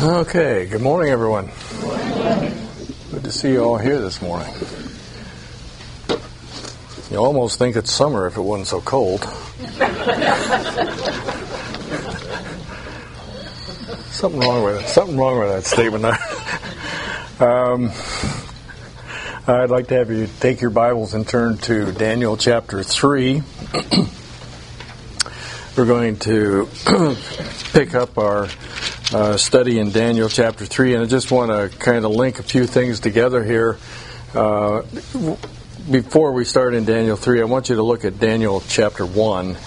Okay, good morning, everyone. Good to see you all here this morning. You almost think it's summer if it wasn't so cold. Something wrong with that statement. I'd like to have you take your Bibles and turn to Daniel chapter 3. We're going to pick up our study in Daniel chapter 3, and I just want to kind of link a few things together here. Before we start in Daniel 3, I want you to look at Daniel chapter 1.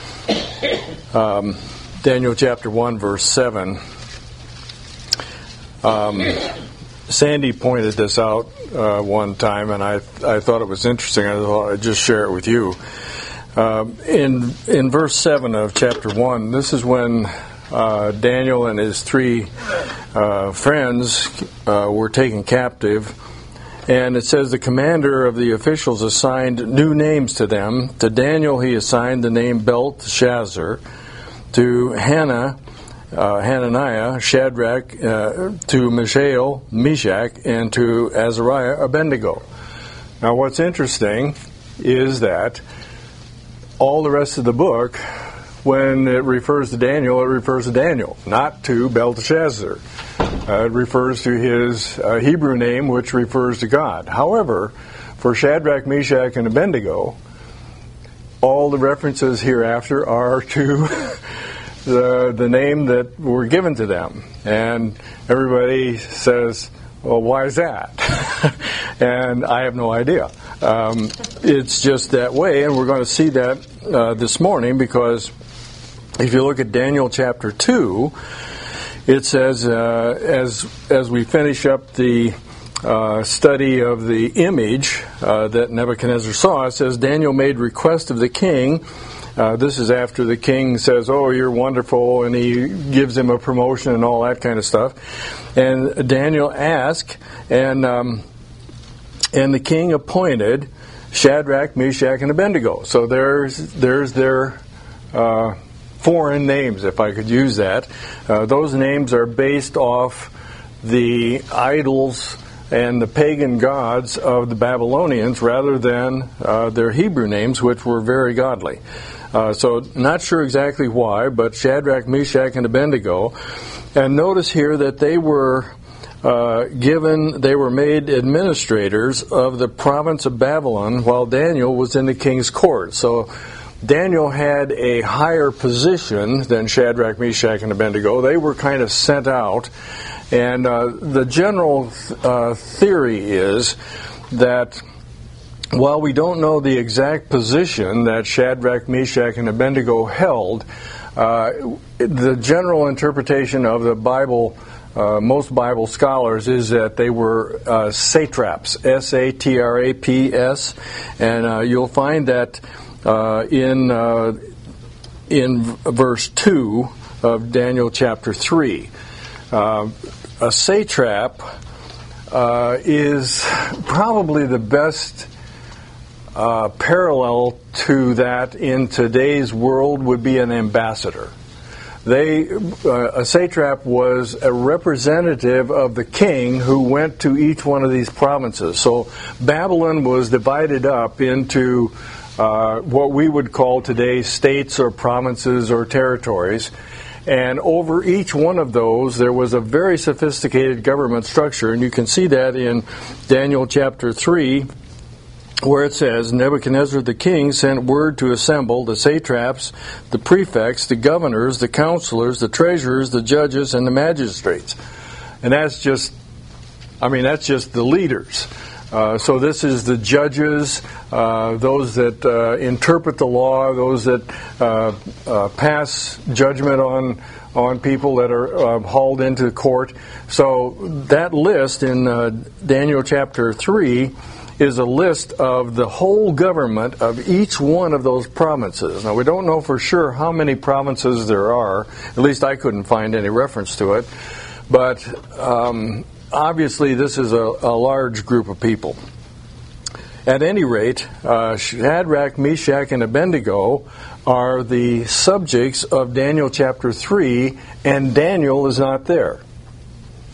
Daniel chapter 1, verse 7. Sandy pointed this out one time, and I thought it was interesting. I thought I'd just share it with you. In verse 7 of chapter 1, this is when Daniel and his three friends were taken captive. And it says the commander of the officials assigned new names to them. To Daniel he assigned the name Belteshazzar. To Hananiah, Shadrach, to Mishael, Meshach, and to Azariah, Abednego. Now what's interesting is that all the rest of the book, when it refers to Daniel, it refers to Daniel, not to Belteshazzar. It refers to his Hebrew name, which refers to God. However, for Shadrach, Meshach, and Abednego, all the references hereafter are to the name that were given to them. And everybody says, well, why is that? And I have no idea. It's just that way, and we're going to see that this morning, because if you look at Daniel chapter 2, it says, as we finish up the study of the image that Nebuchadnezzar saw, it says, Daniel made request of the king. This is after the king says, oh, you're wonderful, and he gives him a promotion and all that kind of stuff. And Daniel asked, and the king appointed Shadrach, Meshach, and Abednego. So there's their foreign names, if I could use that. Those names are based off the idols and the pagan gods of the Babylonians rather than their Hebrew names, which were very godly. So not sure exactly why, but Shadrach, Meshach, and Abednego. And notice here that they were made administrators of the province of Babylon while Daniel was in the king's court. So Daniel had a higher position than Shadrach, Meshach, and Abednego. They were kind of sent out. And the general theory is that while we don't know the exact position that Shadrach, Meshach, and Abednego held, the general interpretation of the Bible, most Bible scholars, is that they were satraps, S-A-T-R-A-P-S, and you'll find that in verse 2 of Daniel chapter 3. A satrap is probably the best parallel to that in today's world would be an ambassador. A satrap was a representative of the king who went to each one of these provinces. So Babylon was divided up into what we would call today states or provinces or territories. And over each one of those, there was a very sophisticated government structure. And you can see that in Daniel chapter 3, where it says, Nebuchadnezzar the king sent word to assemble the satraps, the prefects, the governors, the counselors, the treasurers, the judges, and the magistrates. And that's just the leaders. So this is the judges, those that interpret the law, those that pass judgment on people that are hauled into court. So that list in Daniel chapter 3 is a list of the whole government of each one of those provinces. Now, we don't know for sure how many provinces there are. At least I couldn't find any reference to it. But obviously, this is a large group of people. At any rate, Shadrach, Meshach, and Abednego are the subjects of Daniel chapter 3, and Daniel is not there.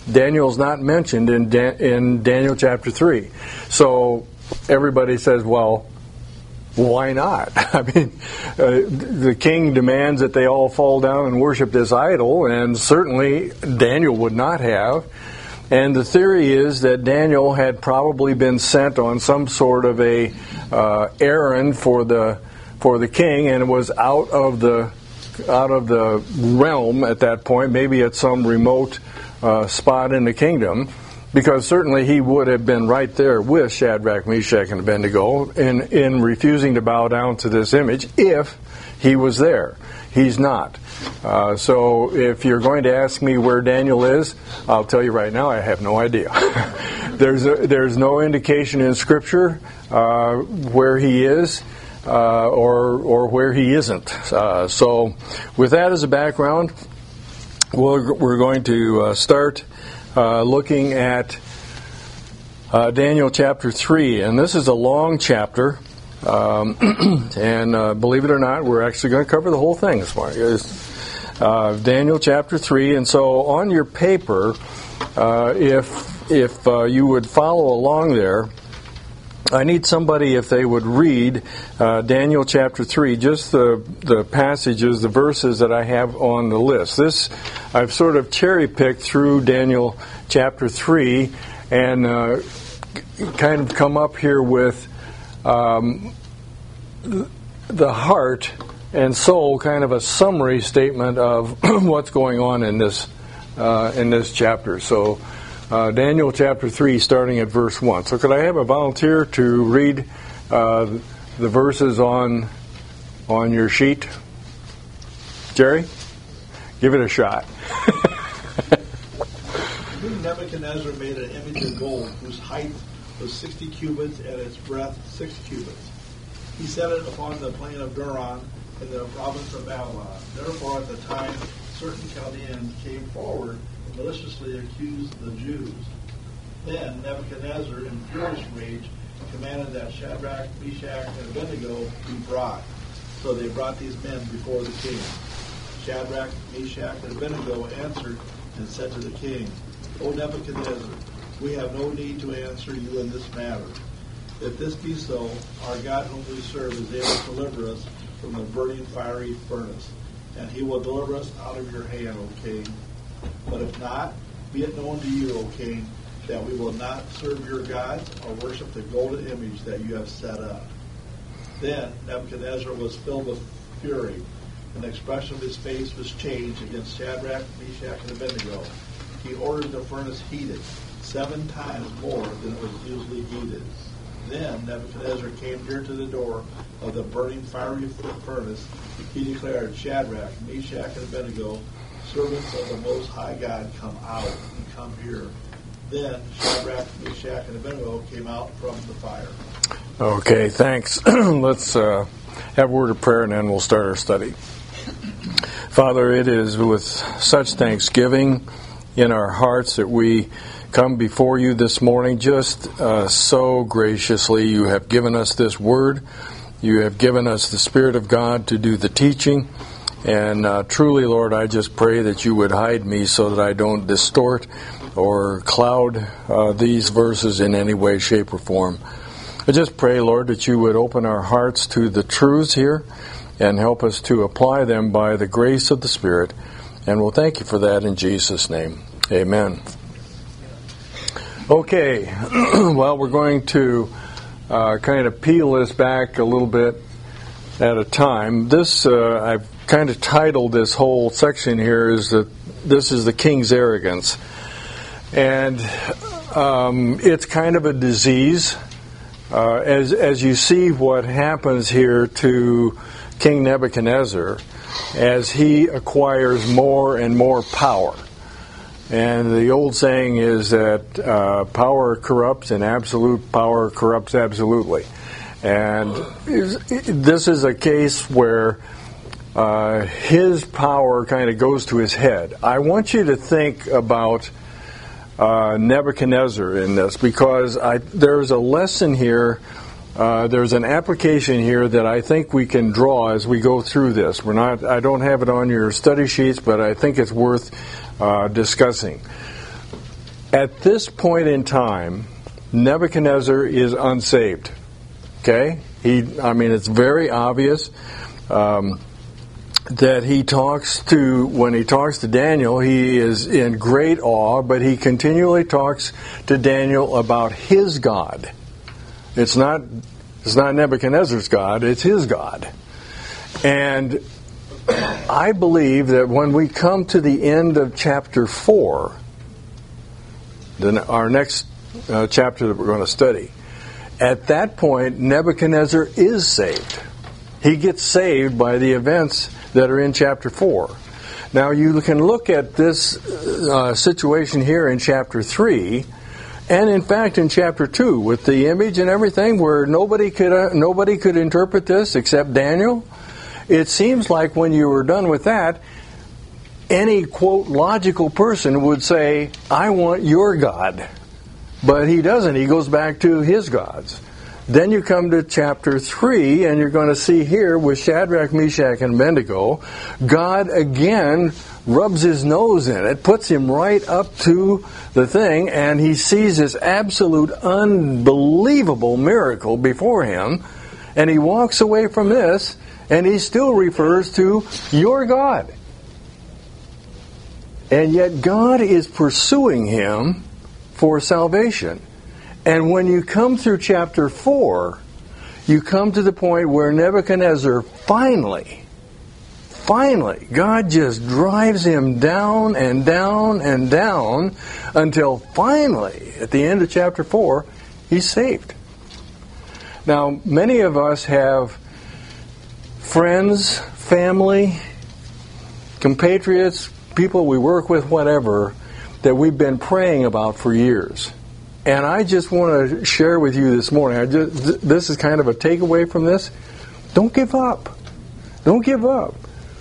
Daniel's not mentioned in Daniel chapter 3. So everybody says, well, why not? I mean, the king demands that they all fall down and worship this idol, and certainly Daniel would not have. And the theory is that Daniel had probably been sent on some sort of a errand for the king, and was out of the realm at that point, maybe at some remote spot in the kingdom, because certainly he would have been right there with Shadrach, Meshach, and Abednego in refusing to bow down to this image if he was there. He's not. So if you're going to ask me where Daniel is, I'll tell you right now, I have no idea. There's no indication in Scripture where he is or where he isn't. So with that as a background, we're going to start looking at Daniel chapter 3. And this is a long chapter. And believe it or not, we're actually going to cover the whole thing this morning. Daniel chapter 3. And so on your paper, if you would follow along there, I need somebody, if they would read Daniel chapter 3, just the passages, the verses that I have on the list. This, I've sort of cherry-picked through Daniel chapter 3 and kind of come up here with the heart and soul, kind of a summary statement of what's going on in this chapter. So Daniel chapter 3, starting at verse 1. So could I have a volunteer to read the verses on your sheet? Jerry? Give it a shot. King Nebuchadnezzar made an image of gold whose height was 60 cubits and its breadth 6 cubits. He set it upon the plain of Duran in the province of Babylon. Therefore at the time certain Chaldeans came forward and maliciously accused the Jews. Then Nebuchadnezzar, in furious rage, commanded that Shadrach, Meshach, and Abednego be brought. So they brought these men before the king. Shadrach, Meshach, and Abednego answered and said to the king, O Nebuchadnezzar, we have no need to answer you in this matter. If this be so, our God whom we serve is able to deliver us from the burning fiery furnace, and he will deliver us out of your hand, O king. But if not, be it known to you, O king, that we will not serve your gods or worship the golden image that you have set up. Then Nebuchadnezzar was filled with fury, and the expression of his face was changed against Shadrach, Meshach, and Abednego. He ordered the furnace heated 7 times more than it was usually heated. Then Nebuchadnezzar came near to the door of the burning fiery furnace. He declared, Shadrach, Meshach, and Abednego, servants of the Most High God, come out and come here. Then Shadrach, Meshach, and Abednego came out from the fire. Okay, thanks. Let's have a word of prayer and then we'll start our study. Father, it is with such thanksgiving in our hearts that we come before you this morning. Just so graciously you have given us this word. You have given us the Spirit of God to do the teaching. And truly, Lord, I just pray that you would hide me so that I don't distort or cloud these verses in any way, shape, or form. I just pray, Lord, that you would open our hearts to the truths here and help us to apply them by the grace of the Spirit. And we'll thank you for that in Jesus' name. Amen. Okay, well, we're going to kind of peel this back a little bit at a time. This, I've kind of titled this whole section here is that this is the king's arrogance. And it's kind of a disease. As you see what happens here to King Nebuchadnezzar as he acquires more and more power. And the old saying is that power corrupts and absolute power corrupts absolutely. And this is a case where his power kind of goes to his head. I want you to think about Nebuchadnezzar in this because there's a lesson here. There's an application here that I think we can draw as we go through this. I don't have it on your study sheets, but I think it's worth discussing. At this point in time, Nebuchadnezzar is unsaved. Okay? It's very obvious that when he talks to Daniel, he is in great awe, but he continually talks to Daniel about his God. It's not Nebuchadnezzar's God, it's his God. And I believe that when we come to the end of chapter 4, then our next chapter that we're going to study, at that point, Nebuchadnezzar is saved. He gets saved by the events that are in chapter 4. Now, you can look at this situation here in chapter 3, and in fact in chapter 2, with the image and everything, where nobody could interpret this except Daniel. It seems like when you were done with that, any, quote, logical person would say, I want your God. But he doesn't. He goes back to his gods. Then you come to chapter 3, and you're going to see here with Shadrach, Meshach, and Abednego, God again rubs his nose in it, puts him right up to the thing, and he sees this absolute unbelievable miracle before him, and he walks away from this, and he still refers to your God. And yet God is pursuing him for salvation. And when you come through chapter 4, you come to the point where Nebuchadnezzar finally, God just drives him down and down and down until finally, at the end of chapter 4, he's saved. Now, many of us have friends, family, compatriots, people we work with, whatever, that we've been praying about for years. And I just want to share with you this morning, this is kind of a takeaway from this. Don't give up. Don't give up.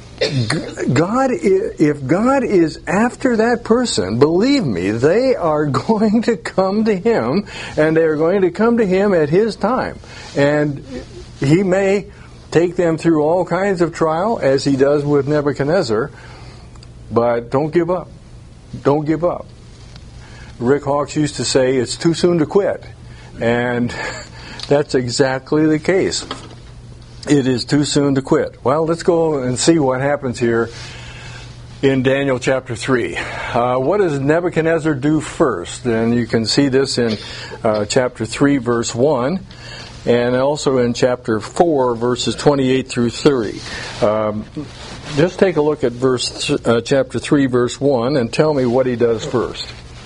If God is after that person, believe me, they are going to come to him, and they are going to come to him at his time. And he may take them through all kinds of trial, as he does with Nebuchadnezzar, but don't give up. Don't give up. Rick Hawks used to say, it's too soon to quit. And that's exactly the case. It is too soon to quit. Well, let's go and see what happens here in Daniel chapter 3. What does Nebuchadnezzar do first? And you can see this in chapter 3, verse 1, and also in chapter 4, verses 28 through 30. Just take a look at chapter 3, verse 1, and tell me what he does first.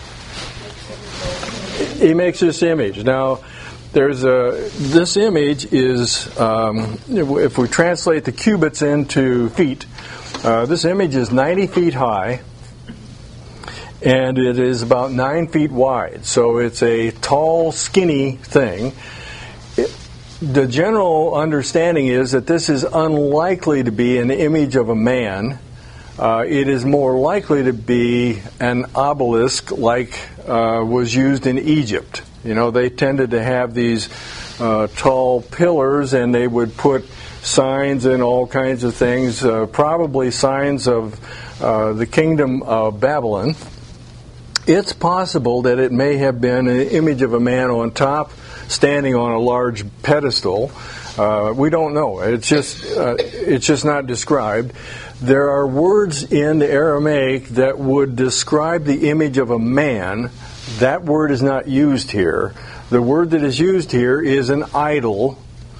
He makes this image. Now, this image is, if we translate the cubits into feet, this image is 90 feet high, and it is about 9 feet wide. So it's a tall, skinny thing. The general understanding is that this is unlikely to be an image of a man. It is more likely to be an obelisk like was used in Egypt. You know, they tended to have these tall pillars, and they would put signs and all kinds of things, probably signs of the kingdom of Babylon. It's possible that it may have been an image of a man on top, standing on a large pedestal. We don't know. It's just not described. There are words in the Aramaic that would describe the image of a man. That word is not used here. The word that is used here is an idol.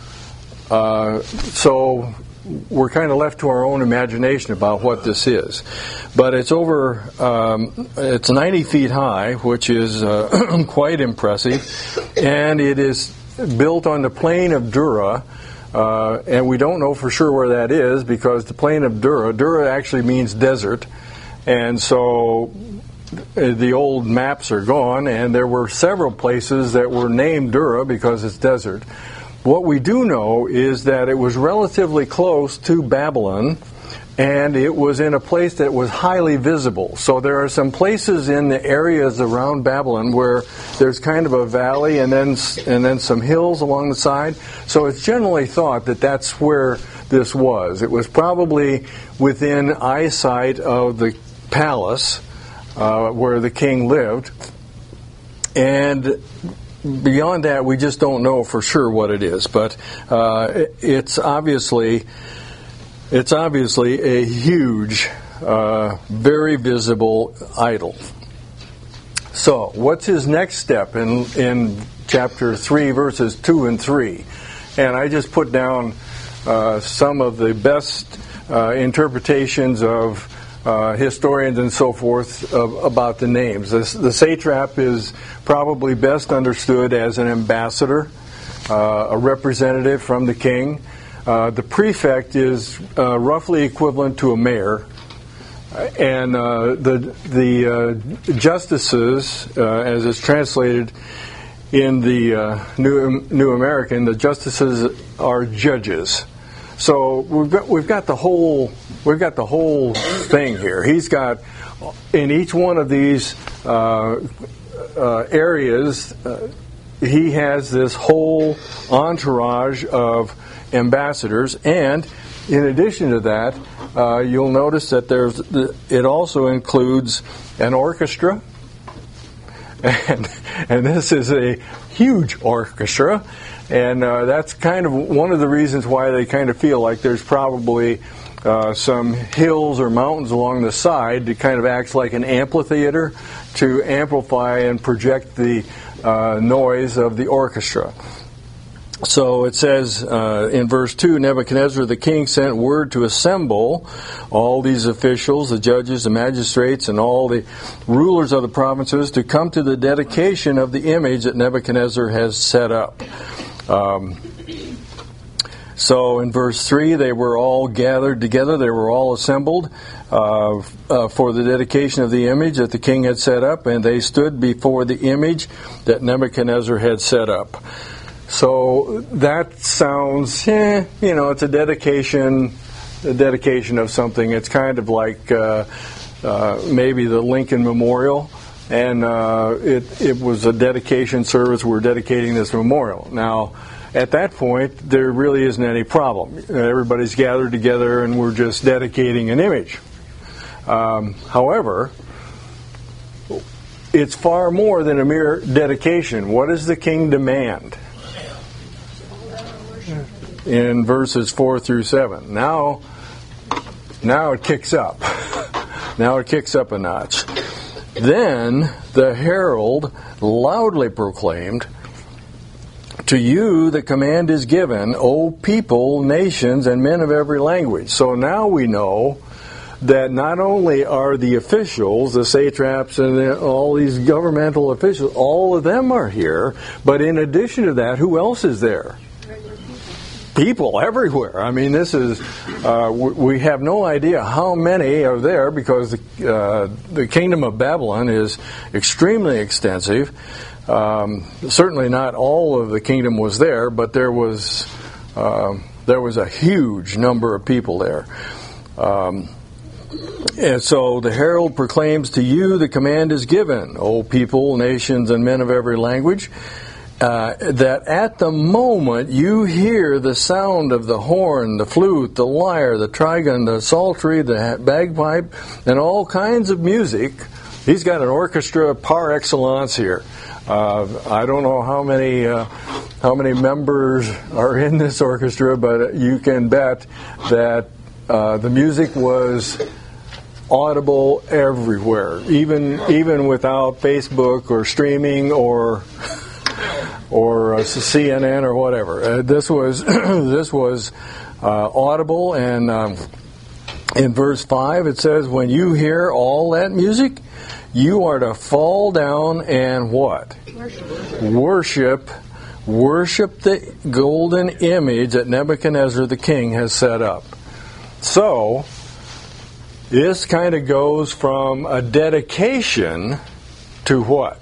So we're kind of left to our own imagination about what this is. But it's it's 90 feet high, which is quite impressive. And it is built on the plain of Dura. And we don't know for sure where that is, because the plain of Dura actually means desert. And so the old maps are gone, and there were several places that were named Dura because it's desert. What we do know is that it was relatively close to Babylon, and it was in a place that was highly visible. So there are some places in the areas around Babylon where there's kind of a valley and then some hills along the side. So it's generally thought that that's where this was. It was probably within eyesight of the palace where the king lived. And beyond that, we just don't know for sure what it is. But it's obviously a huge, very visible idol. So, what's his next step in chapter 3, verses 2 and 3? And I just put down some of the best interpretations of historians and so forth about the names. The satrap is probably best understood as an ambassador, a representative from the king. The prefect is roughly equivalent to a mayor. And the justices, as it's translated in the New American, the justices are judges. So we've got the whole thing here. He's got in each one of these areas, he has this whole entourage of ambassadors, and in addition to that, you'll notice that it also includes an orchestra, and this is a huge orchestra, and that's kind of one of the reasons why they kind of feel like there's probably some hills or mountains along the side that kind of acts like an amphitheater to amplify and project the noise of the orchestra. So it says in verse 2, Nebuchadnezzar the king sent word to assemble all these officials, the judges, the magistrates, and all the rulers of the provinces to come to the dedication of the image that Nebuchadnezzar has set up. So in verse 3, they were all gathered together, they were all assembled for the dedication of the image that the king had set up, and they stood before the image that Nebuchadnezzar had set up. So that sounds, it's a dedication of something. It's kind of like maybe the Lincoln Memorial, and it was a dedication service. We're dedicating this memorial. Now, at that point, there really isn't any problem. Everybody's gathered together, and we're just dedicating an image. However, it's far more than a mere dedication. What does the king demand? In verses 4 through 7. Now it kicks up. Now it kicks up a notch. Then the herald loudly proclaimed, "To you the command is given, O people, nations, and men of every language." So now we know that not only are the officials, the satraps, and all these governmental officials, all of them are here, but in addition to that, who else is there? People everywhere. I mean, this is, we have no idea how many are there because the kingdom of Babylon is extremely extensive. Certainly not all of the kingdom was there, but there was a huge number of people there. And so the herald proclaims, "To you the command is given, O people, nations, and men of every language, that at the moment you hear the sound of the horn, the flute, the lyre, the trigon, the psaltery, the bagpipe, and all kinds of music." He's got an orchestra par excellence here. I don't know how many members are in this orchestra, but you can bet that the music was audible everywhere, even without Facebook or streaming or CNN or whatever. This was audible, and in verse 5 it says, "When you hear all that music, you are to fall down and" what? Worship the golden image that Nebuchadnezzar the king has set up. So this kind of goes from a dedication to what?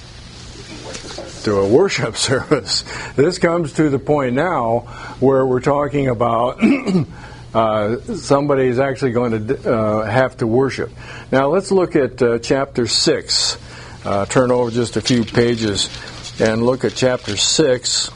To a worship service. This comes to the point now where we're talking about somebody is actually going to have to worship. Now let's look at chapter 6. Turn over just a few pages and look at chapter 6.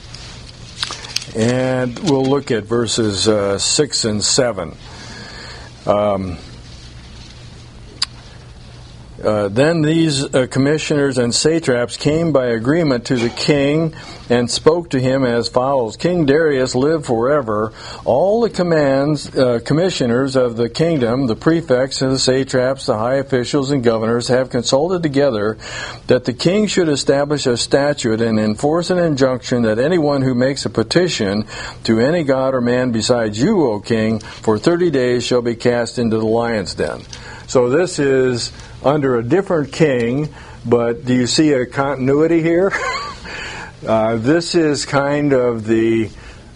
And we'll look at verses 6 and 7. Then these commissioners and satraps came by agreement to the king and spoke to him as follows: King Darius, live forever. All the commissioners of the kingdom, the prefects and the satraps, the high officials and governors, have consulted together that the king should establish a statute and enforce an injunction that anyone who makes a petition to any god or man besides you, O king, for 30 days shall be cast into the lion's den. So this is under a different king, but do you see a continuity here? This is kind of the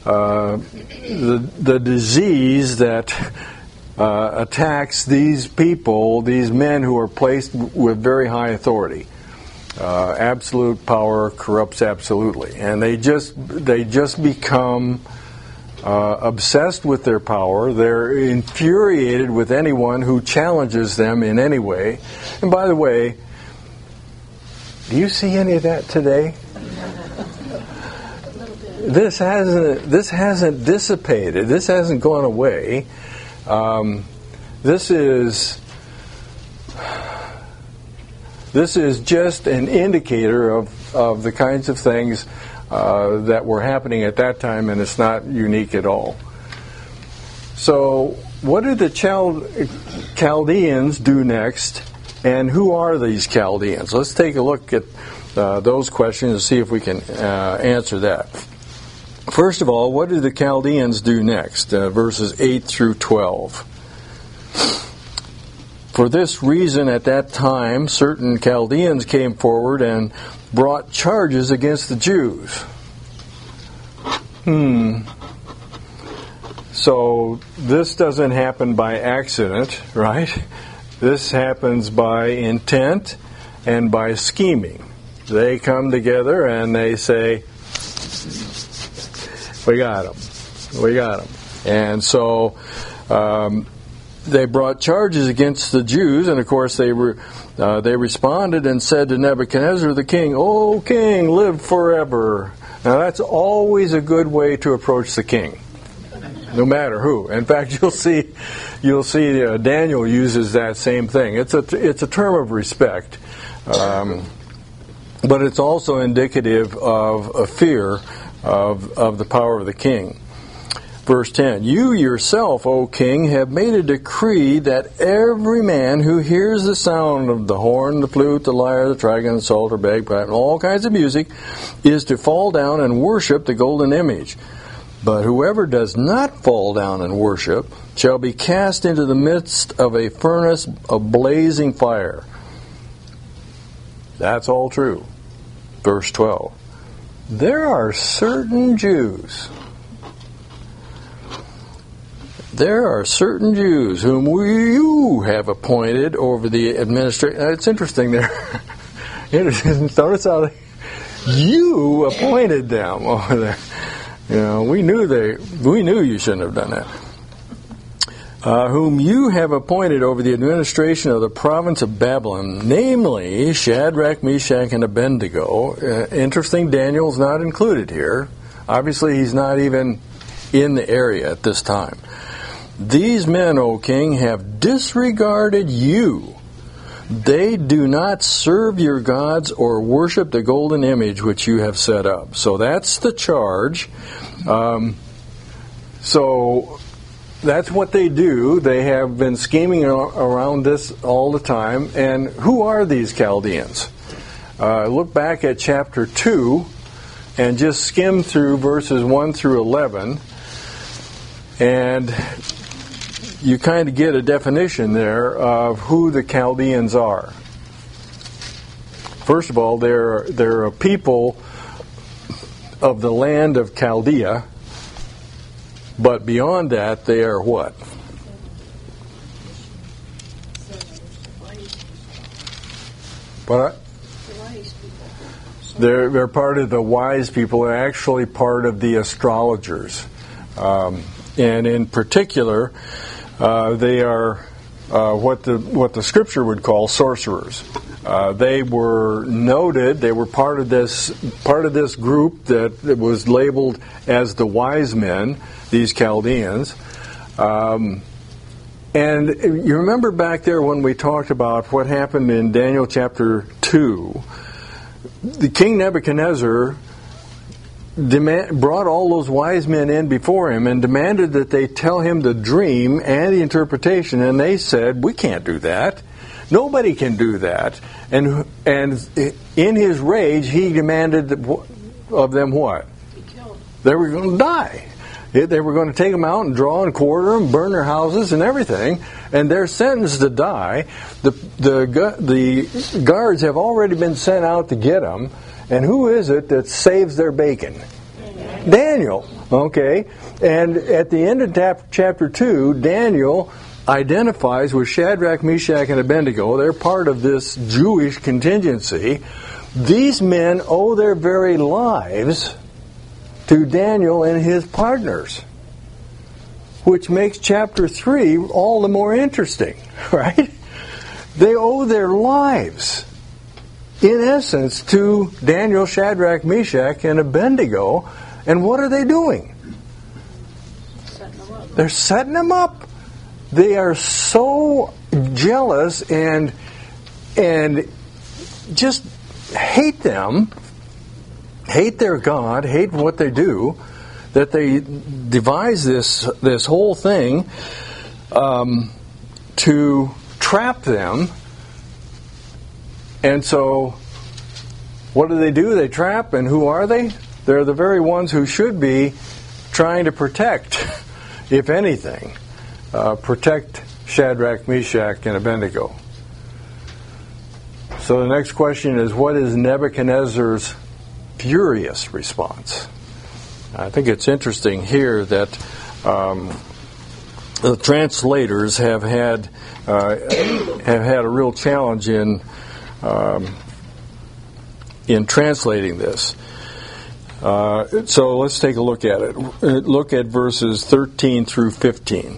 disease that attacks these people, these men who are placed with very high authority. Absolute power corrupts absolutely, and they just become obsessed with their power. They're infuriated with anyone who challenges them in any way. And by the way, do you see any of that today? This hasn't dissipated. This hasn't gone away. This is just an indicator of the kinds of things that were happening at that time, and it's not unique at all. So, what do the Chaldeans do next, and who are these Chaldeans? Let's take a look at those questions and see if we can answer that. First of all, what do the Chaldeans do next? Verses 8 through 12. For this reason, at that time, certain Chaldeans came forward and brought charges against the Jews. So this doesn't happen by accident, right? This happens by intent and by scheming. They come together and they say, we got them. And so they brought charges against the Jews, and of course they responded and said to Nebuchadnezzar the king, "O king, live forever." Now that's always a good way to approach the king, no matter who. In fact, you'll see Daniel uses that same thing. It's a term of respect, but it's also indicative of a fear of the power of the king. Verse 10, you yourself, O king, have made a decree that every man who hears the sound of the horn, the flute, the lyre, the trigon, the psalter, bagpipe, and all kinds of music is to fall down and worship the golden image. But whoever does not fall down and worship shall be cast into the midst of a furnace of blazing fire. That's all true. Verse 12. There are certain Jews whom you have appointed over the administration. It's interesting there. Notice how you appointed them over there. You know, we knew you shouldn't have done that. Whom you have appointed over the administration of the province of Babylon, namely Shadrach, Meshach, and Abednego. Interesting, Daniel's not included here. Obviously, he's not even in the area at this time. These men, O king, have disregarded you. They do not serve your gods or worship the golden image which you have set up. So that's the charge. So that's what they do. They have been scheming around this all the time. And who are these Chaldeans? Look back at chapter 2 and just skim through verses 1 through 11. And you kind of get a definition there of who the Chaldeans are. First of all, they're a people of the land of Chaldea, but beyond that, they are what? What? They're part of the wise people. They're actually part of the astrologers, and in particular, they are what the scripture would call sorcerers. They were noted. They were part of this group that was labeled as the wise men. These Chaldeans, And you remember back there when we talked about what happened in Daniel chapter 2, the King Nebuchadnezzar brought all those wise men in before him and demanded that they tell him the dream and the interpretation, and they said, we can't do that. Nobody can do that. And in his rage, he demanded of them what? Be killed. They were going to die. They were going to take them out and draw and quarter them, burn their houses and everything, and they're sentenced to die. The guards have already been sent out to get them, and who is it that saves their bacon? Daniel. Okay, and at the end of chapter 2, Daniel identifies with Shadrach, Meshach, and Abednego. They're part of this Jewish contingency. These men owe their very lives to Daniel and his partners, which makes chapter 3 all the more interesting, right? They owe their lives, in essence, to Daniel, Shadrach, Meshach, and Abednego. And what are they doing? Setting them up. They're setting them up. They are so jealous and just hate them, hate their God, hate what they do, that they devise this whole thing to trap them. And so, what do? They trap, and who are they? They're the very ones who should be trying to protect, if anything, protect Shadrach, Meshach, and Abednego. So the next question is, what is Nebuchadnezzar's furious response? I think it's interesting here that the translators have had a real challenge in translating this. So let's take a look at it. Look at verses 13 through 15.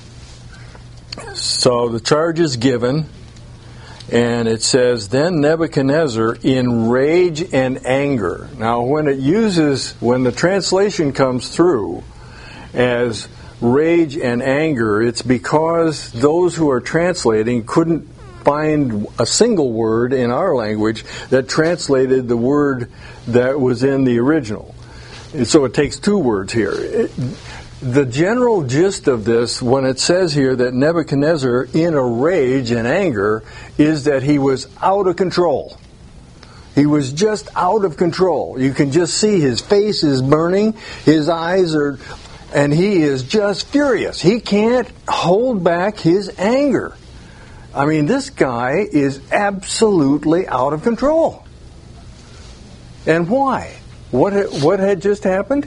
So the charge is given, and it says, Then Nebuchadnezzar in rage and anger. Now when the translation comes through as rage and anger, it's because those who are translating couldn't find a single word in our language that translated the word that was in the original. And so it takes two words here. The general gist of this, when it says here that Nebuchadnezzar in a rage and anger, is that he was out of control. He was just out of control. You can just see his face is burning, his eyes are, and he is just furious. He can't hold back his anger. I mean, this guy is absolutely out of control. And why? What had just happened?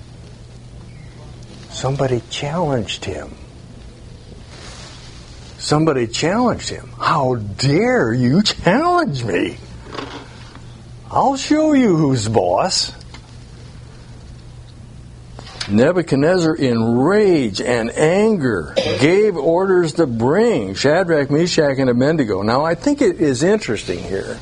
Somebody challenged him. Somebody challenged him. How dare you challenge me? I'll show you who's boss. Nebuchadnezzar, in rage and anger, gave orders to bring Shadrach, Meshach, and Abednego. Now, I think it is interesting here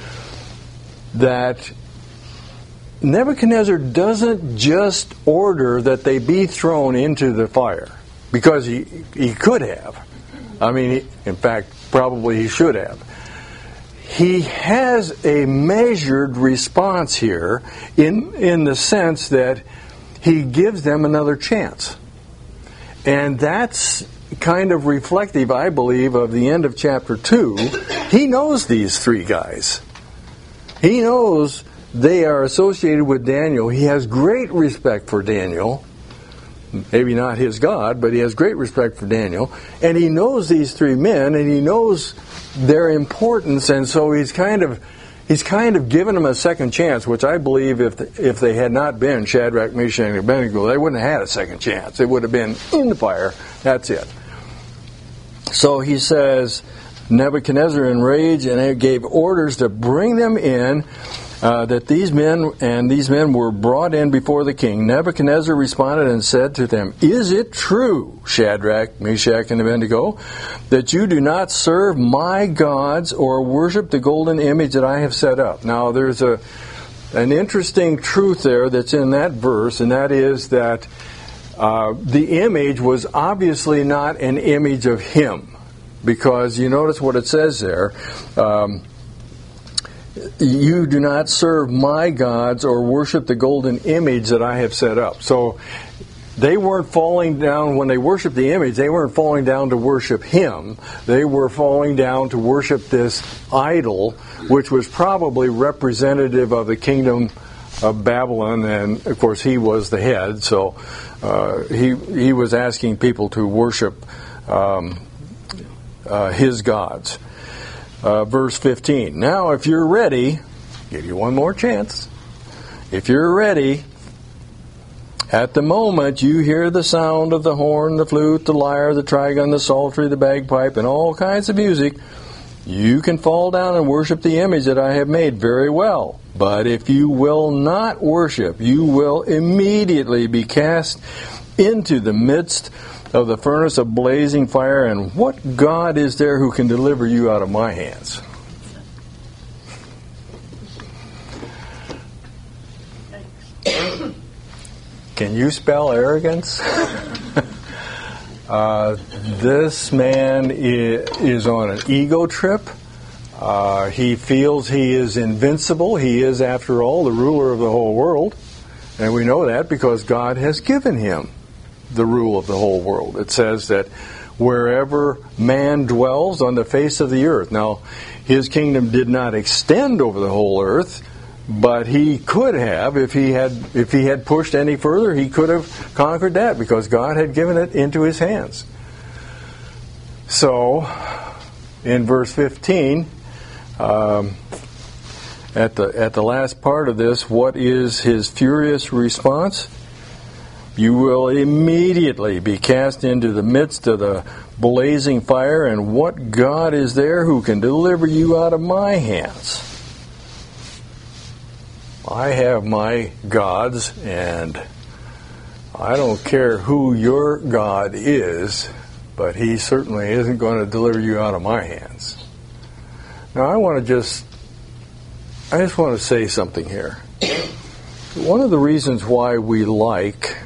that Nebuchadnezzar doesn't just order that they be thrown into the fire, because he could have. I mean, in fact, probably he should have. He has a measured response here in the sense that he gives them another chance. And that's kind of reflective, I believe, of the end of chapter 2. He knows these three guys. He knows they are associated with Daniel. He has great respect for Daniel. Maybe not his God, but he has great respect for Daniel. And he knows these three men, and he knows their importance, and so he's kind of given them a second chance, which I believe if they had not been Shadrach, Meshach, and Abednego, they wouldn't have had a second chance. They would have been in the fire. That's it. So he says, Nebuchadnezzar in rage and gave orders to bring them in, that these men were brought in before the king. Nebuchadnezzar responded and said to them, Is it true, Shadrach, Meshach, and Abednego, that you do not serve my gods or worship the golden image that I have set up? Now, there's an interesting truth there that's in that verse, and that is that the image was obviously not an image of him, because you notice what it says there. You do not serve my gods or worship the golden image that I have set up. So they weren't falling down, when they worshiped the image, they weren't falling down to worship him. They were falling down to worship this idol, which was probably representative of the kingdom of Babylon, and of course he was the head, so he was asking people to worship his gods. Verse 15. Now, if you're ready, give you one more chance. If you're ready, at the moment you hear the sound of the horn, the flute, the lyre, the trigon, the psaltery, the bagpipe, and all kinds of music, you can fall down and worship the image that I have made very well. But if you will not worship, you will immediately be cast into the midst of the furnace of blazing fire, and what God is there who can deliver you out of my hands? Can you spell arrogance? This man is on an ego trip. He feels he is invincible. He is, after all, the ruler of the whole world. And we know that because God has given him the rule of the whole world. It says that wherever man dwells on the face of the earth. Now, his kingdom did not extend over the whole earth, but he could have, if he had pushed any further, he could have conquered that because God had given it into his hands. So, in verse 15, at the last part of this, what is his furious response? You will immediately be cast into the midst of the blazing fire, and what God is there who can deliver you out of my hands? I have my gods, and I don't care who your God is, but he certainly isn't going to deliver you out of my hands. Now, I just want to say something here. One of the reasons why we like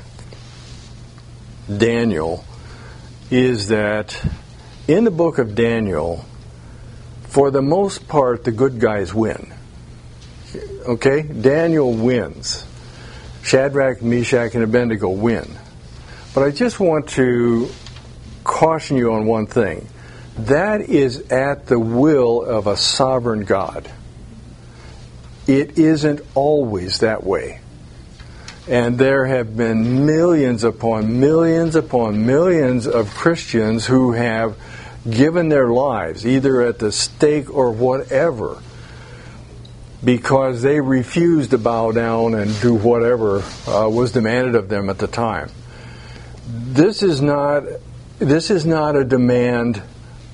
Daniel is that in the book of Daniel, for the most part, the good guys win. Okay? Daniel wins. Shadrach, Meshach, and Abednego win. But I just want to caution you on one thing. That is at the will of a sovereign God. It isn't always that way. And there have been millions upon millions upon millions of Christians who have given their lives, either at the stake or whatever, because they refused to bow down and do whatever was demanded of them at the time. This is not a demand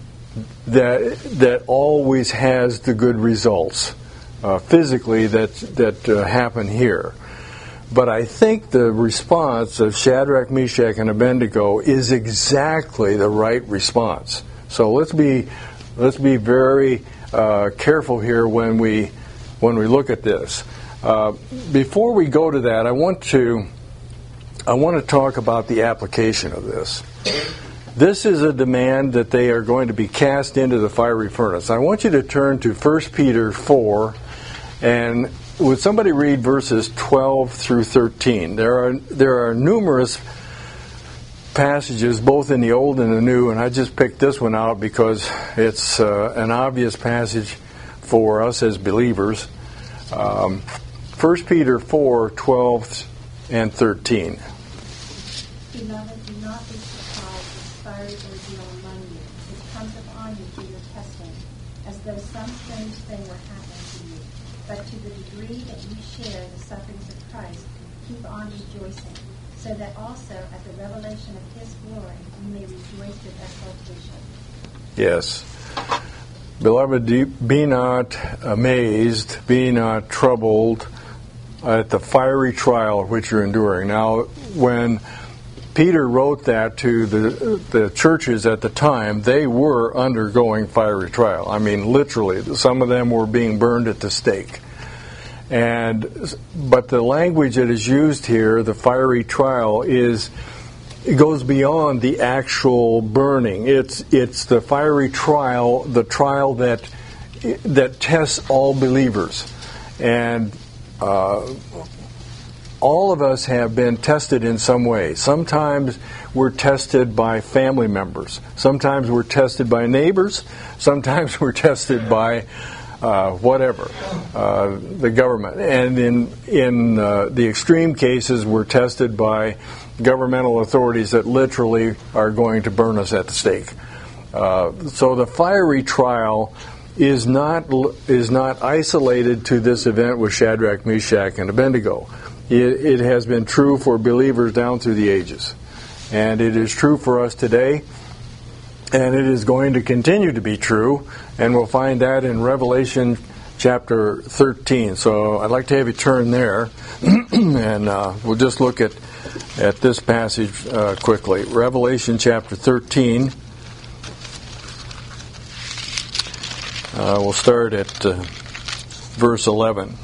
that always has the good results physically that happen here. But I think the response of Shadrach, Meshach, and Abednego is exactly the right response. So let's be very careful here when we look at this. Before we go to that, I want to talk about the application of this. This is a demand that they are going to be cast into the fiery furnace. I want you to turn to 1 Peter 4, and would somebody read verses 12 through 13? There are numerous passages, both in the Old and the New, and I just picked this one out because it's an obvious passage for us as believers. 1 Peter 4, 12 and 13. Beloved, do not be surprised at fiery ordeal among you, which comes upon you through your testing, as though some strange thing were happening to you. But to the degree that you share the sufferings of Christ, keep on rejoicing, so that also at the revelation of his glory you may rejoice with exultation. Yes. Beloved, be not amazed, be not troubled at the fiery trial which you're enduring. Now, when Peter wrote that to the churches at the time, they were undergoing fiery trial. I mean, literally, some of them were being burned at the stake. But the language that is used here, the fiery trial, is it goes beyond the actual burning. It's the fiery trial, the trial that tests all believers. And all of us have been tested in some way. Sometimes we're tested by family members. Sometimes we're tested by neighbors. Sometimes we're tested by the government. And in the extreme cases, we're tested by governmental authorities that literally are going to burn us at the stake. So the fiery trial is not isolated to this event with Shadrach, Meshach, and Abednego. It has been true for believers down through the ages. And it is true for us today. And it is going to continue to be true. And we'll find that in Revelation chapter 13. So I'd like to have you turn there. And we'll just look at this passage quickly. Revelation chapter 13. We'll start at verse 11.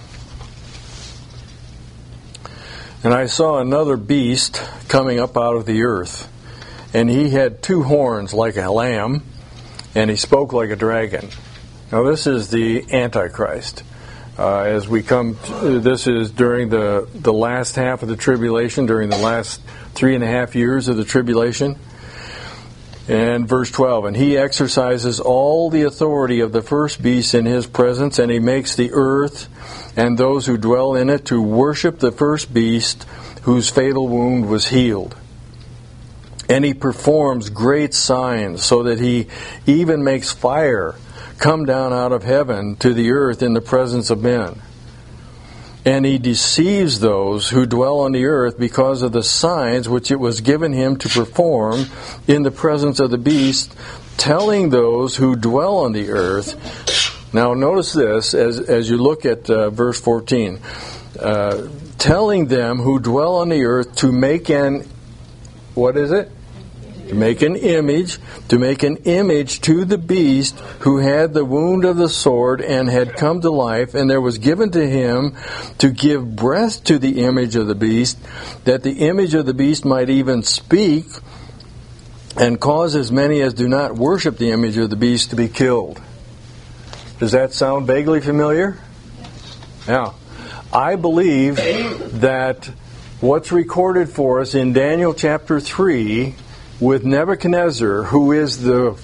And I saw another beast coming up out of the earth, and he had 2 horns like a lamb, and he spoke like a dragon. Now this is the Antichrist. As we come, this is during the last half of the tribulation, during the last 3.5 years of the tribulation. And verse 12, and he exercises all the authority of the first beast in his presence, and he makes the earth and those who dwell in it to worship the first beast whose fatal wound was healed. And he performs great signs, so that he even makes fire come down out of heaven to the earth in the presence of men. And he deceives those who dwell on the earth because of the signs which it was given him to perform in the presence of the beast, telling those who dwell on the earth. Now notice this as you look at verse 14. Telling them who dwell on the earth to make an, what is it? To make an image to the beast who had the wound of the sword and had come to life, and there was given to him to give breath to the image of the beast, that the image of the beast might even speak, and cause as many as do not worship the image of the beast to be killed. Does that sound vaguely familiar? Yeah. I believe that what's recorded for us in Daniel chapter 3 with Nebuchadnezzar, who is the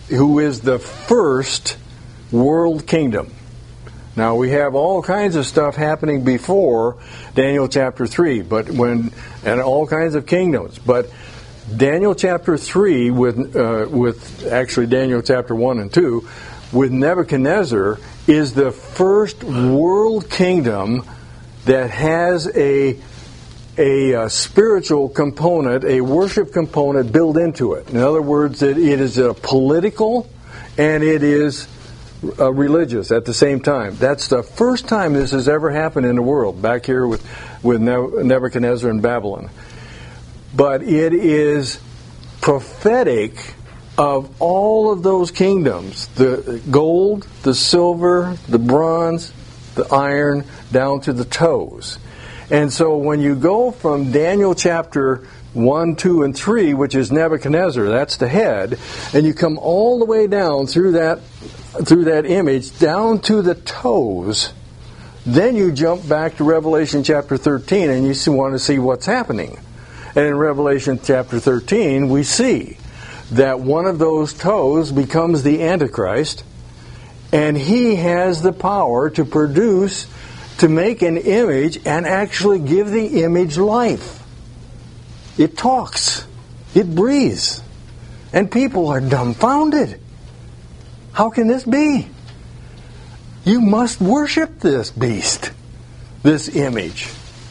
first world kingdom. Now we have all kinds of stuff happening before Daniel chapter 3, and all kinds of kingdoms. But Daniel chapter 3 with actually Daniel chapter 1 and 2 with Nebuchadnezzar is the first world kingdom that has a spiritual component, a worship component built into it. In other words, it is a political and it is religious at the same time. That's the first time this has ever happened in the world, back here with Nebuchadnezzar and Babylon. But it is prophetic of all of those kingdoms, the gold, the silver, the bronze, the iron, down to the toes. And so when you go from Daniel chapter 1, 2, and 3, which is Nebuchadnezzar, that's the head, and you come all the way down through that image, down to the toes, then you jump back to Revelation chapter 13 and you want to see what's happening. And in Revelation chapter 13, we see that one of those toes becomes the Antichrist, and he has the power to make an image and actually give the image life. It talks. It breathes. And people are dumbfounded. How can this be? You must worship this beast, this image.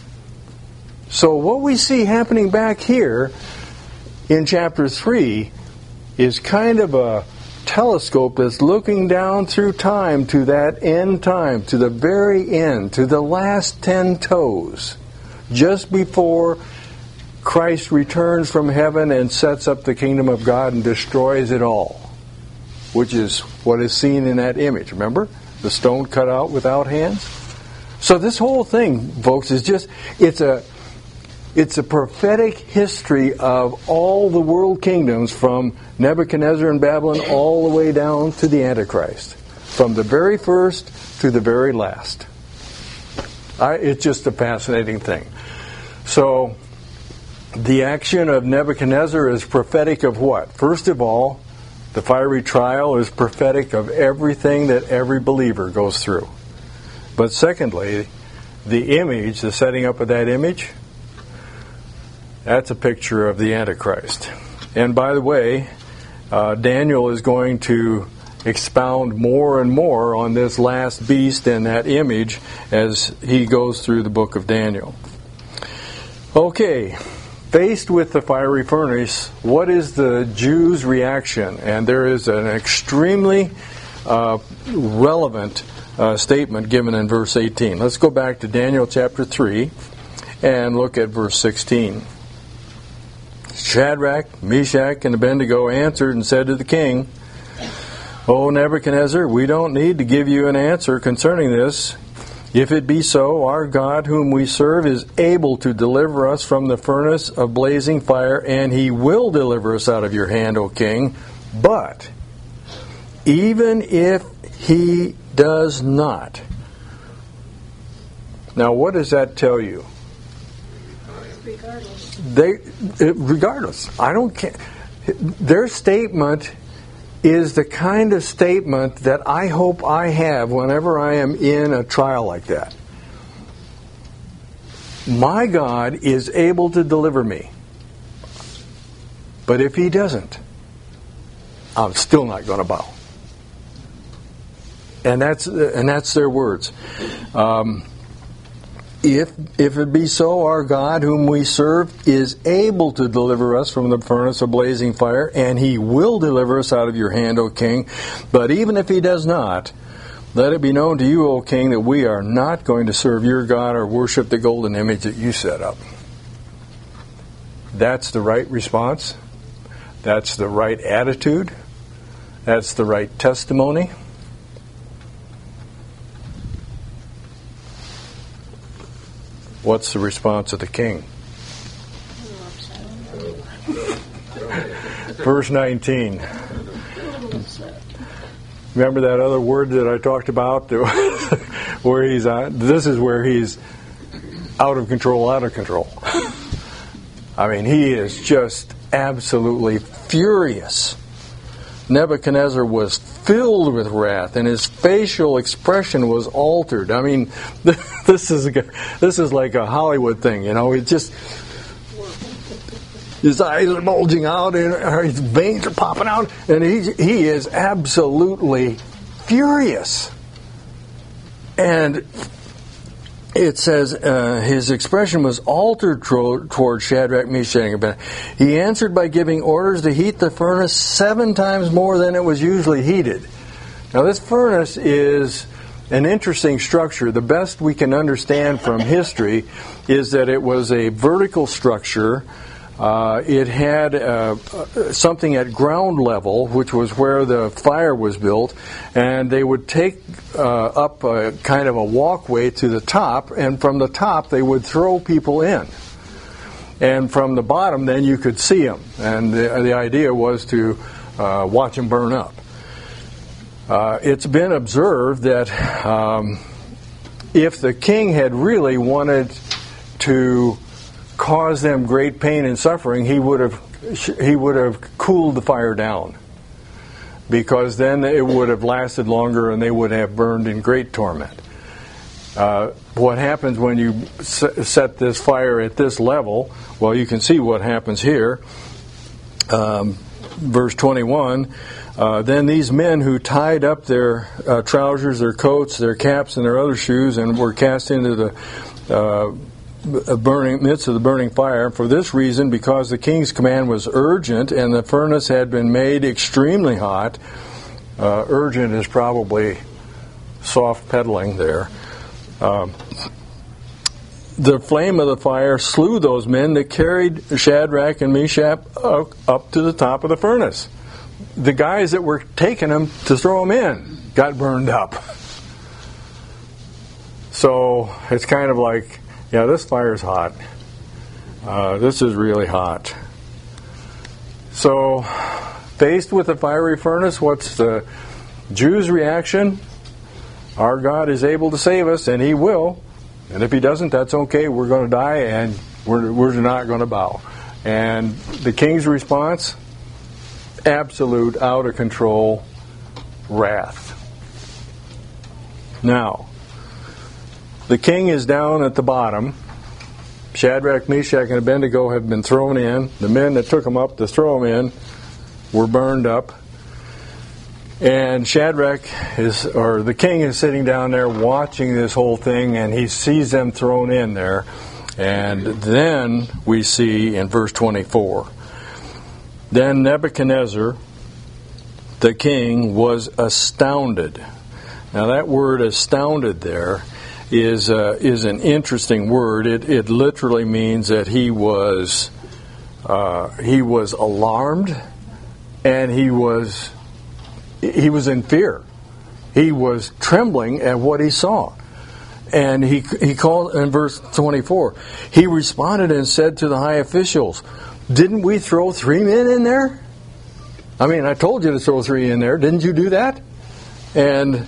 So what we see happening back here in chapter 3 is kind of a telescope that's looking down through time to that end time, to the very end, to the last 10 toes, just before Christ returns from heaven and sets up the kingdom of God and destroys it all, which is what is seen in that image. Remember? The stone cut out without hands? So this whole thing, folks, is just, It's a prophetic history of all the world kingdoms from Nebuchadnezzar and Babylon all the way down to the Antichrist. From the very first to the very last. It's just a fascinating thing. So, the action of Nebuchadnezzar is prophetic of what? First of all, the fiery trial is prophetic of everything that every believer goes through. But secondly, the image, the setting up of that image, that's a picture of the Antichrist. And by the way, Daniel is going to expound more and more on this last beast and that image as he goes through the book of Daniel. Okay. Faced with the fiery furnace, what is the Jews' reaction? And there is an extremely relevant statement given in verse 18. Let's go back to Daniel chapter 3 and look at verse 16. Shadrach, Meshach, and Abednego answered and said to the king, O Nebuchadnezzar, we don't need to give you an answer concerning this. If it be so, our God whom we serve is able to deliver us from the furnace of blazing fire, and he will deliver us out of your hand, O king. But even if he does not. Now what does that tell you? Regardless. I don't care. Their statement is the kind of statement that I hope I have whenever I am in a trial like that. My God is able to deliver me. But if he doesn't, I'm still not going to bow. And that's their words. If it be so, our God whom we serve is able to deliver us from the furnace of blazing fire, and he will deliver us out of your hand, O king. But even if he does not, let it be known to you, O king, that we are not going to serve your God or worship the golden image that you set up. That's the right response. That's the right attitude. That's the right testimony. What's the response of the king? Verse 19. Remember that other word that I talked about? Where he's on? This is where he's out of control. I mean, he is just absolutely furious. Nebuchadnezzar was filled with wrath, and his facial expression was altered. I mean, this is like a Hollywood thing, you know. It just, his eyes are bulging out, and his veins are popping out, and he is absolutely furious. And it says his expression was altered toward Shadrach, Meshach, and Abednego. He answered by giving orders to heat the furnace 7 times more than it was usually heated. Now this furnace is an interesting structure. The best we can understand from history is that it was a vertical structure. It had something at ground level, which was where the fire was built, and they would take up a kind of a walkway to the top, and from the top they would throw people in. And from the bottom then you could see them, and the idea was to watch them burn up. It's been observed that if the king had really wanted to cause them great pain and suffering, he would have cooled the fire down, because then it would have lasted longer and they would have burned in great torment. What happens when you set this fire at this level? Well, you can see what happens here. Verse 21, then these men who tied up their trousers, their coats, their caps, and their other shoes, and were cast into the midst of the burning fire. For this reason, because the king's command was urgent and the furnace had been made extremely hot. Urgent is probably soft pedaling there. The flame of the fire slew those men that carried Shadrach and Meshach up to the top of the furnace. The guys that were taking them to throw them in got burned up. So it's kind of like, yeah, this fire's hot. This is really hot. So, faced with a fiery furnace, what's the Jews' reaction? Our God is able to save us, and He will. And if He doesn't, that's okay. We're going to die, and we're not going to bow. And the king's response? Absolute, out of control wrath. Now, the king is down at the bottom. Shadrach, Meshach, and Abednego have been thrown in. The men that took them up to throw them in were burned up. And the king is sitting down there watching this whole thing, and he sees them thrown in there. And then we see in verse 24, then Nebuchadnezzar, the king, was astounded. Now that word astounded there is an interesting word. It literally means that he was alarmed, and he was in fear. He was trembling at what he saw. And he called in verse 24, he responded and said to the high officials, didn't we throw 3 men in there? I mean, I told you to throw 3 in there. Didn't you do that? And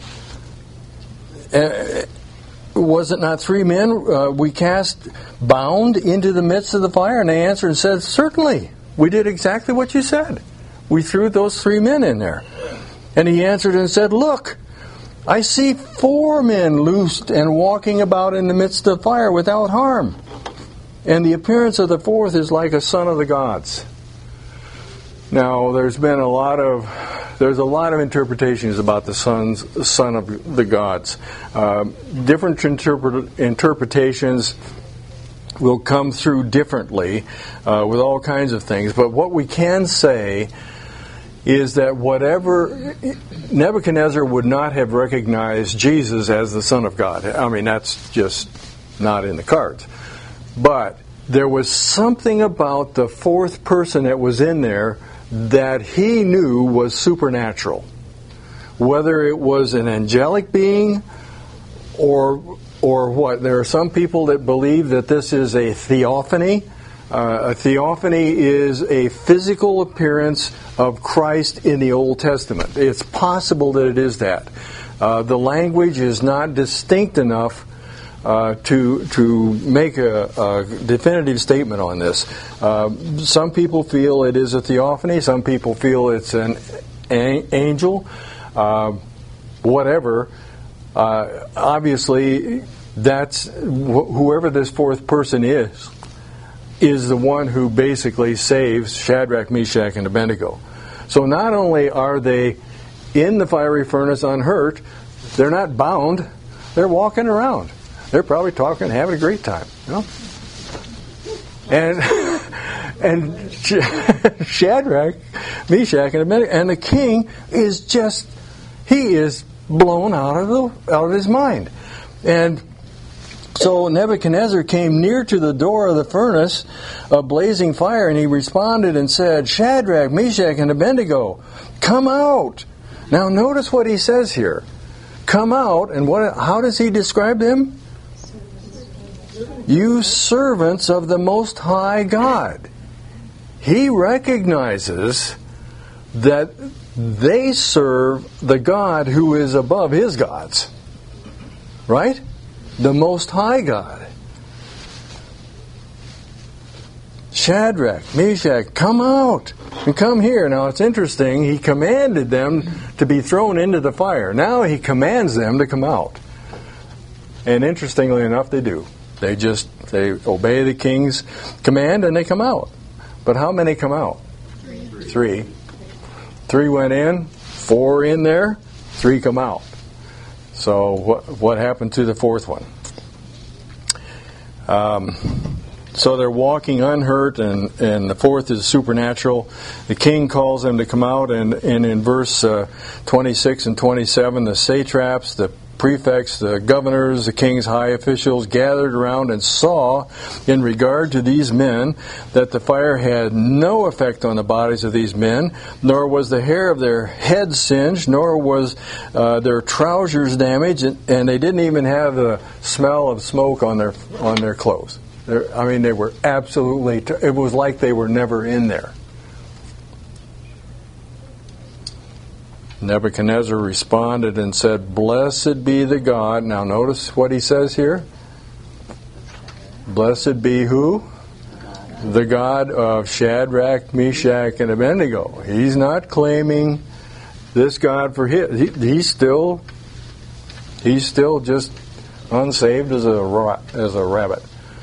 was it not 3 men we cast bound into the midst of the fire? And they answered and said, certainly, we did exactly what you said. We threw those 3 men in there. And he answered and said, look, I see 4 men loosed and walking about in the midst of fire without harm. And the appearance of the 4th is like a son of the gods. Now, there's a lot of interpretations about the son of the gods. Different interpretations will come through differently with all kinds of things. But what we can say is that Nebuchadnezzar would not have recognized Jesus as the Son of God. I mean, that's just not in the cards. But there was something about the 4th person that was in there that he knew was supernatural. Whether it was an angelic being or what. There are some people that believe that this is a theophany. A theophany is a physical appearance of Christ in the Old Testament. It's possible that it is that. The language is not distinct enough to make a definitive statement on this. Some people feel it is a theophany. Some people feel it's an angel. Whatever. Obviously, that's whoever this 4th person is the one who basically saves Shadrach, Meshach, and Abednego. So not only are they in the fiery furnace unhurt, they're not bound, they're walking around. They're probably talking, having a great time. You know? And Shadrach, Meshach, and Abednego, and the king is blown out of his mind. And so Nebuchadnezzar came near to the door of the furnace of blazing fire, and he responded and said, Shadrach, Meshach, and Abednego, come out. Now notice what he says here. Come out, and how does he describe them? You servants of the Most High God. He recognizes that they serve the God who is above his gods. Right? The Most High God. Shadrach, Meshach, come out and come here. Now it's interesting, he commanded them to be thrown into the fire. Now he commands them to come out. And interestingly enough, they do. They obey the king's command and they come out. But how many come out? 3. 3 went in, 4 in there, 3 come out. So what happened to the 4th one? So they're walking unhurt, and the 4th is supernatural. The king calls them to come out, and in verse 26 and 27, the satraps, the prefects, the governors, the king's high officials gathered around and saw, in regard to these men, that the fire had no effect on the bodies of these men, nor was the hair of their heads singed, nor was their trousers damaged, and they didn't even have the smell of smoke on their clothes. They were absolutely, it was like they were never in there. Nebuchadnezzar responded and said, "Blessed be the God." Now notice what he says here. Blessed be who? The God of Shadrach, Meshach, and Abednego. He's not claiming this God for his. He's still just unsaved as a rabbit.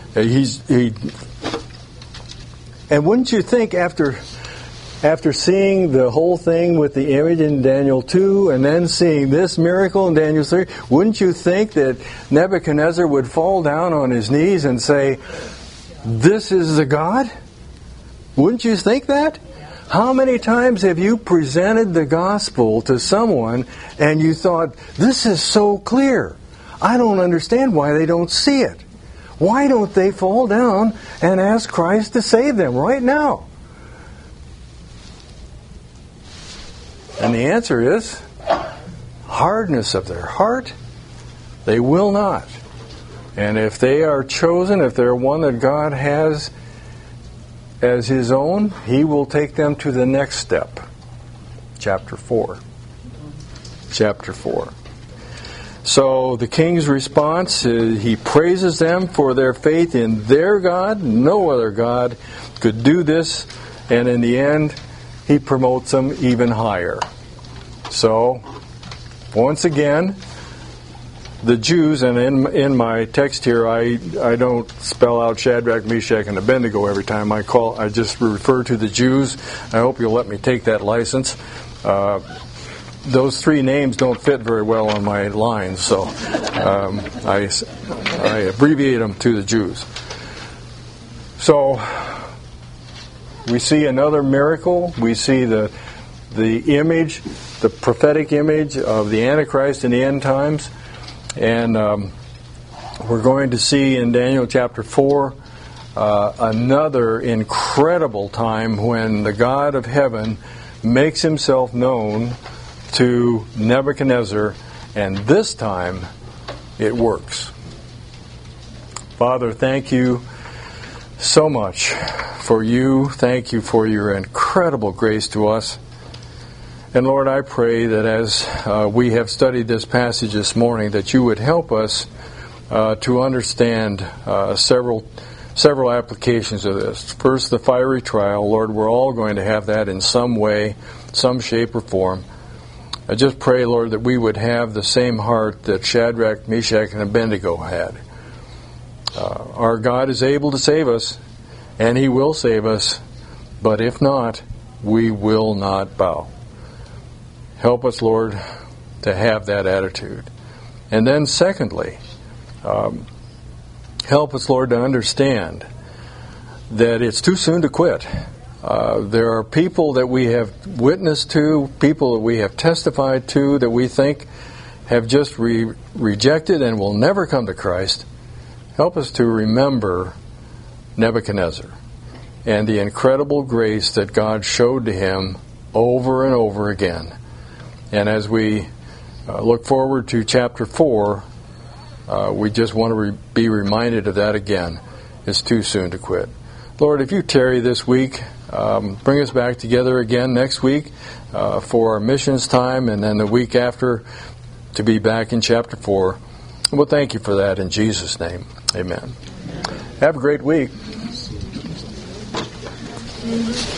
And wouldn't you think after seeing the whole thing with the image in Daniel 2 and then seeing this miracle in Daniel 3, wouldn't you think that Nebuchadnezzar would fall down on his knees and say, "This is the God"? Wouldn't you think that? How many times have you presented the gospel to someone and you thought, "This is so clear. I don't understand why they don't see it. Why don't they fall down and ask Christ to save them right now?" And the answer is hardness of their heart. They will not. And if they are chosen, if they're one that God has as His own, He will take them to the next step. Chapter 4. So the king's response is he praises them for their faith in their God. No other God could do this. And in the end, he promotes them even higher. So, once again, the Jews, and in my text here, I don't spell out Shadrach, Meshach, and Abednego every time I just refer to the Jews. I hope you'll let me take that license. Those three names don't fit very well on my lines, so I abbreviate them to the Jews. So, we see another miracle. We see the image, the prophetic image of the Antichrist in the end times. And we're going to see in Daniel chapter 4 another incredible time when the God of heaven makes Himself known to Nebuchadnezzar, and this time it works. Father, thank you so much for you. Thank you for your incredible grace to us. And Lord, I pray that as we have studied this passage this morning, that you would help us to understand several applications of this. First, the fiery trial. Lord, we're all going to have that in some way, some shape or form. I just pray, Lord, that we would have the same heart that Shadrach, Meshach, and Abednego had. Our God is able to save us, and He will save us, but if not, we will not bow. Help us, Lord, to have that attitude. And then secondly, help us, Lord, to understand that it's too soon to quit. There are people that we have witnessed to, people that we have testified to, that we think have just rejected and will never come to Christ. Help us to remember Nebuchadnezzar and the incredible grace that God showed to him over and over again. And as we look forward to chapter 4, we just want to be reminded of that again. It's too soon to quit. Lord, if you tarry this week, bring us back together again next week for our missions time, and then the week after to be back in chapter 4. And we'll thank you for that in Jesus' name. Amen. Have a great week.